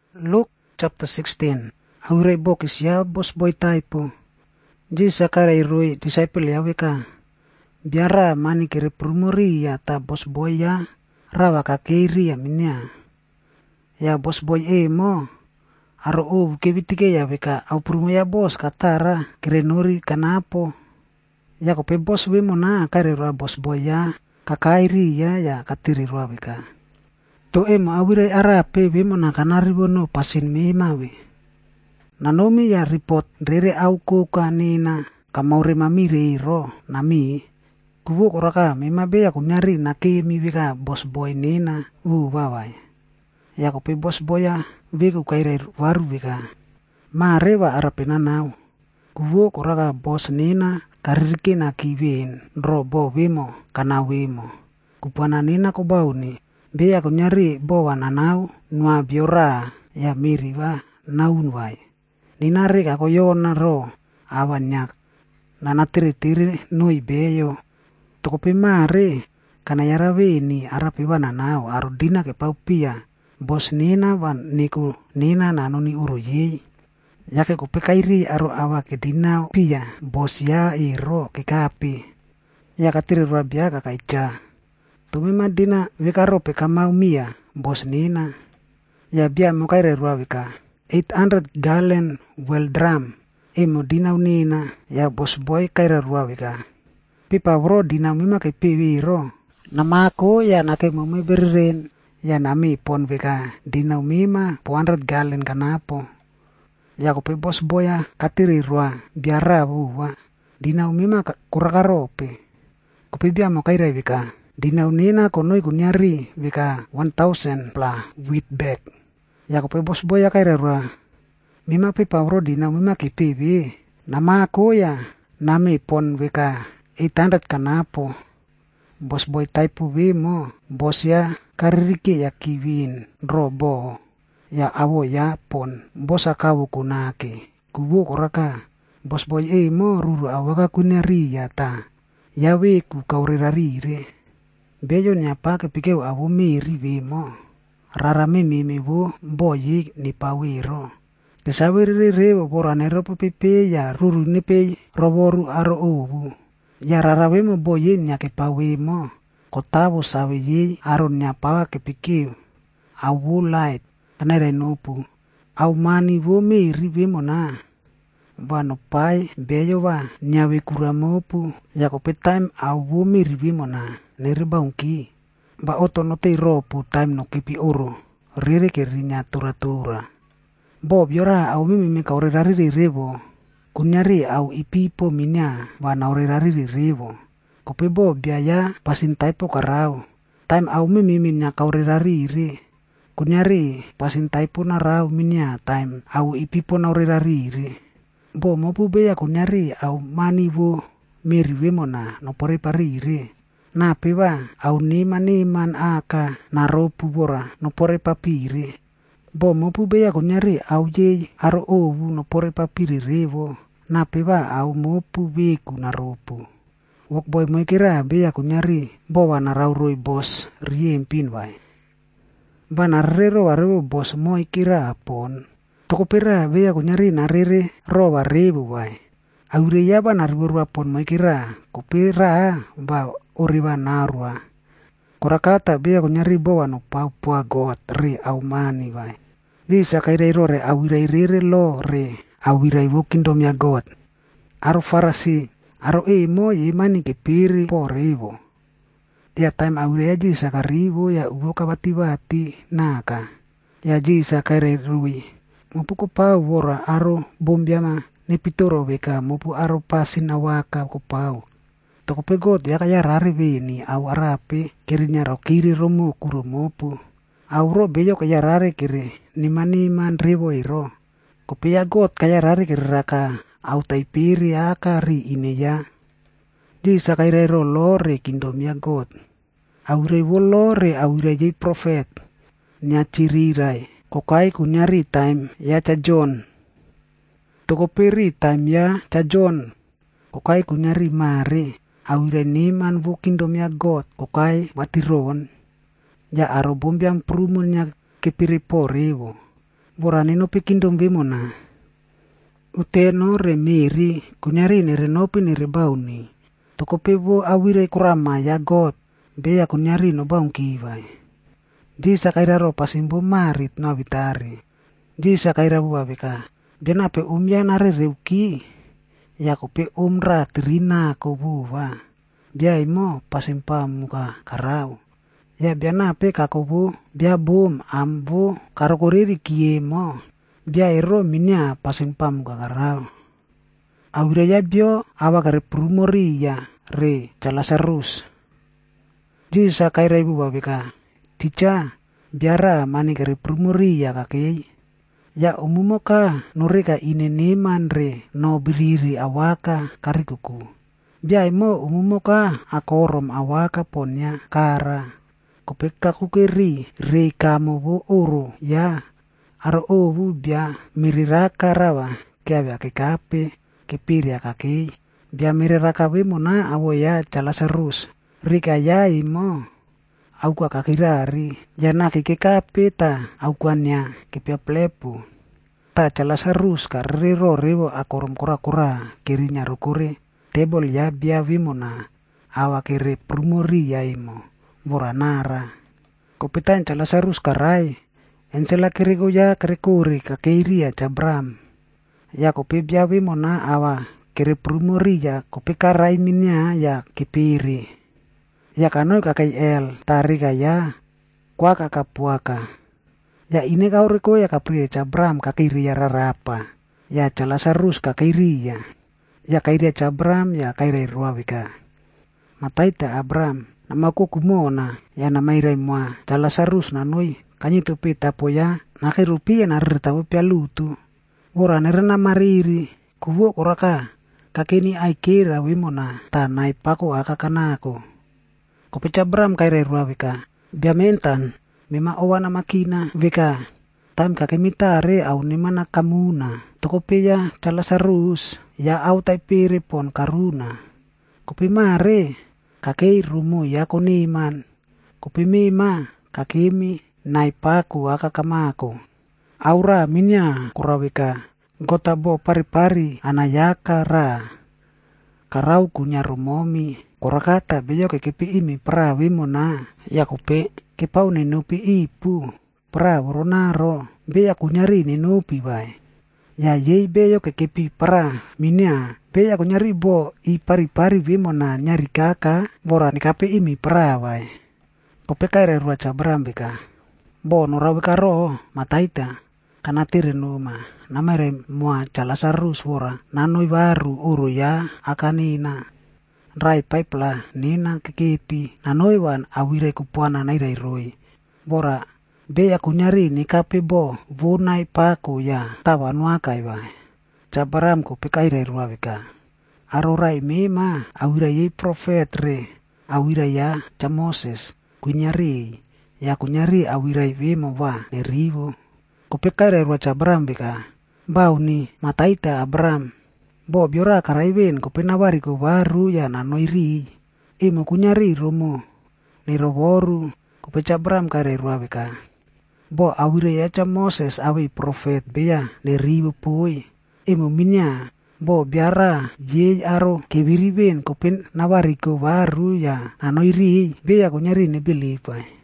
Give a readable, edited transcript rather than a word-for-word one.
Luke chapter 16. Aurai bokis ya bos boy taipo. Jisa kara irui disciple ya weka. Biara mani kere prumuri ya ta bos boy ya rawa kakeri ya minya. Ya bos boy mo. Aro kebitike ya weka au prumo ya bos katara kere nori kanapo. Ya kope bos we mona kare roa bos boy ya kakairi ya katiri roa weka. To awire arape we mona kanari bono pasin me mawe. Nanomi ya report rere au koka nina kamaure mamire ro nami. Kuwo koraka mema be ya kunyari na ke mi weka bos boy nina wawai. Ya kope bos boy ya weko kaire waru weka. Marewa arape nanau. Kuwo koraka bos nina karirike na kiwin robo wemo kana wemo. Kupana nina kobauni. Bea kunyari bawa nanau nua biora ya miriwa naunwai. Ninare kako yona ro awanyak. Nanatiri noi beyo. Tokope mare kana yarawe ni arapewa nanau arudina ke paupia. Bos nina wan niku nina nanoni uroye. Yake kope kairi aro awa ke dinau pia bos ya iro ke kapi. Ya katiri ruabia kakaija. Tumi madina weka rope kamau mia bos nina. Ya bia mukaire rua weka 800 gallon well drum. Emo dinau nina ya bos boy kaire rua weka. Pipa bro dinau mima ke piwi ro. Namako ya nake mume beriren. Ya nami pon weka dinau mima 400 gallon kanapo. Ya kope bos boy ya katiri rua biara buwa. Dinau mima kuraka rope. Kope bia mukaire weka. Dinau nina konoi kunyari weka 1000 pla wheat bag. Ya kope bos boy ya kaira rua. Mima pipa bro dinau mima kipiwi. Nama ako ya nami pon weka 800 kanapo. Bos boy taipu wemo. Bos ya karirike ya kiwin robo. Ya awo ya pon. Bos akawu kunake. Kuwo koraka. Bos boy mo ruru awaka kunyari ya ta. Ya weku kaurirarire. Beyo nyapa kepikeu awu miri wemo. Rara mimi wo boyi ni pawiro. Kesawiri rewo boranero pepe ya ruru nepe roboru aro owu. Ya rara wemo boyi nyake pawemo. Kotawo sawe ye aro nyapa kepikeu. Awu light kanere nopu. Awu mani wo miri wemo na. Wano pai beyo wa nyawe kuramopu. Ya kope time awu miri wemo na. Nere baungki. Ba oto no te ropu time no kipi oro. Rere ke rinya tura. Bo biora au mimi ka ore rari rebo. Kunyari au ipipo minya wa na ore rari rebo. Kope bo biaya pasin taipo karau. Time au mimi minya ka ore rari re. Kunyari pasin taipo na rau minya time au ipipo na ore rari re. Bo mopu beya kunyari au mani wo meri wemo na no pore pari re. Na pewa au niman aka na ropu bora no pore papire. Bo mopu beya kunyari au ye aro owu no pore papire revo. Na pewa au mopu beku na ropu. Wok boy mo kira beya kunyari bo wana rauroi bos riempin wai. Bana rero warewo bos mo kira pon. Toko pera beya kunyari na rere ro warewo wai. Aure ya bana rero pon mo kira kopera ba oriwa narwa. Korakata bea kunyari bawa no papua got re au mani vai. Disa kaire re awirai rere lo re awirai wo kingdom ya got. Aro farasi aro mo ye mani ke piri po revo. Ya time awirai jisa karivo ya uwo kabati naka. Ya jisa kaire rui. Mupuko pau wora aro bombiama nepitoro weka mupu aro pasin awaka ko pau. Toko pegot ya kaya rari bini au arape kirinya ro kiri romo kuromopu. Au ro beyo kaya rari kiri niman ribo iro. Kope ya got kaya rari kiri raka au taipiri akari ini ya. Jisa kaya ro lore kingdom ya got. Au rewo lore au rejai profet. Nya cirirai. Kokai kunyari time ya ca John. Toko peri time ya ca John. Kokai kunyari mare. Awire niman wo kingdom ya God kokai watiron. Ya aro bombiam prumunnya kepiripo rewo. Borani no pikindom bimona. Uteno re miri kunyari ni renopi ni rebauni. Tokopebo awire kurama ya God. Beya kunyari no baung kiwai. Jisa kairaro pasimbo marit no abitari. Jisa kairabu abika. Benape umya nare reuki. Ya kope umra trina kobuwa. Biya imo pasimpa muka karau. Ya benape kakobu. Biya bom ambo karokoriri kiemo. Biya ero minya pasimpa muka karau. Awira ya bio awa kare prumori ya re Lazarus. Jisa kairaibu babika. Tica biara mani kare prumori ya kakei. Ya umumoka noreka ineneman re no biriri awaka karikuku. Biya imo umumoka akorom awaka ponya kara. Kopeka kukeri re kamobo oro ya aro ovu biya miriraka rawa kia kekape kepiri kakei. Biya miriraka mona awo ya Lazarus. Rika ya imo auka kakirari yanaki kekape ta aukanya kepia plepu. Ta Lazarus karero rewo akorom kura kirinya rokore tebol ya biya vimona awa kere prumori ya imo boranara. Kopitan Lazarus karai ensela kirego ya kerekuri kakeiria Abram. Ya kopi biya vimona awa kere prumori ya kopi karai minya ya kepiri. Ya kanoi kakai el tarika ya kwa kakapuaka. Ya ini kau reko ya kapri Abram kakiri ya rarapa. Ya Lazarus kakiri ya. Ya kairi Abram ya kairi ruawika. Mataita Abram namaku kumona ya namairai mua Lazarus nanoi kanyitu pita po ya nakirupi ya narirtabu pialutu. Ora nerena mariri kuwo koraka kakeni aikira wimona tanai pako akakanako. Kopi Abram kairi ruawika. Biamentan mema owana makina vika tam kakemitare au nimana kamuna tokope ya Lazarus ya au taipiri pon karuna kopi mare kakei rumu ya koniman kopi mema kakemi naipaku akakamako aura minya kurawika gotabo pari-pari anayaka ra karau kunya rumomi korakata beyo kekepi imi prawi mona ya kope kepau nenupi ipu pra woronaro beya kunyari nenupi bai ya yei beyo kekepi pra minya beya kunyari bo i pari-pari vimona nyari kaka bora nikape imi pra bai kope kaire rua Abram beka bo norawika ro mataita kanatire numa namere mua Lazarus wora nanoi baru uru ya akanina rai paipla nina kekepi nanoiwan awire kupuana nairai roi. Bora beya kunyari nikape bo vunai paku ya tawanuakai bai. Abram ko pekairai ruawika. Arorai mema awira ye profet re awira ya Moses kunyari ya kunyari awirai vemo wa nerivo. Ko pekairai rua Abram beka. Bau ni mataita Abram. Bo biora karaiben ko penawari ko baru ya nanoiri. Imo kunyari romo. Niroboru ko Abram kare ruabeka. Bo awire ya Moses awi profet beya neribu pui. Imo minya bo biara ye aro kebiriben ko penawari ko baru ya nanoiri beya kunyari ne belipai.